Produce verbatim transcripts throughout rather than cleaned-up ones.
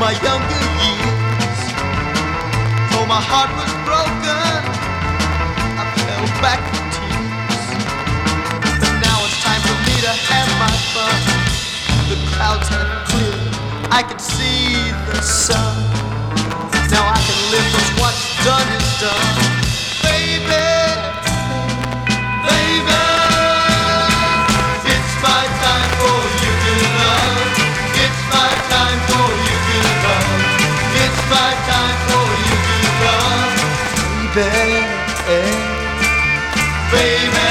my younger years. Though my heart was broken, I fell back in tears. But now it's time for me to have my fun. The clouds have cleared, I can see the sun. Now I can live 'cause what's done is done. Baby, baby, it's my time for you to love. It's my time for you to love. It's my time for you to love. Baby, baby.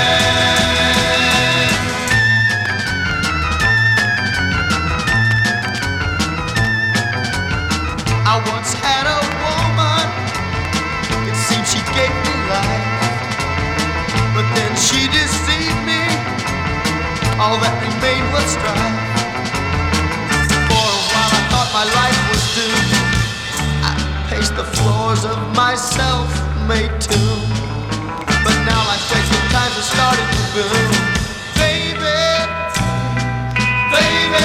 I once had a woman, it seemed she gave me life, but then she deceived me, all that remained was strife. For a while I thought my life was doomed, I paced the floors of my self-made tomb. But now like sacred times are starting to boom. Baby, baby,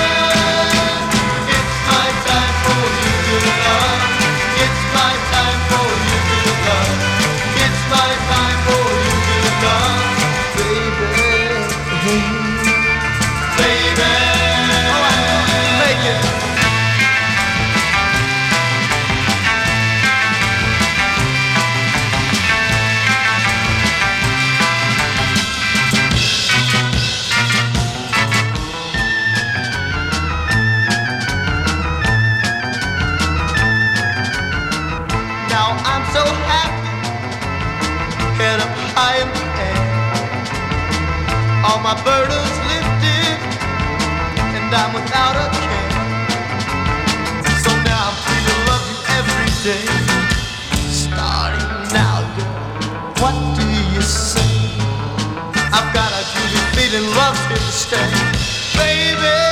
it's my time for you to love. It's my time for you to love. It's my time for you to love. Baby, baby, oh, I make it. Now I'm so happy, head up high in the air. All my burdens lifted, and I'm without a care. So now I'm free to love you every day. Starting now, girl, what do you say? I've got a good feeling, love's here to stay. Baby,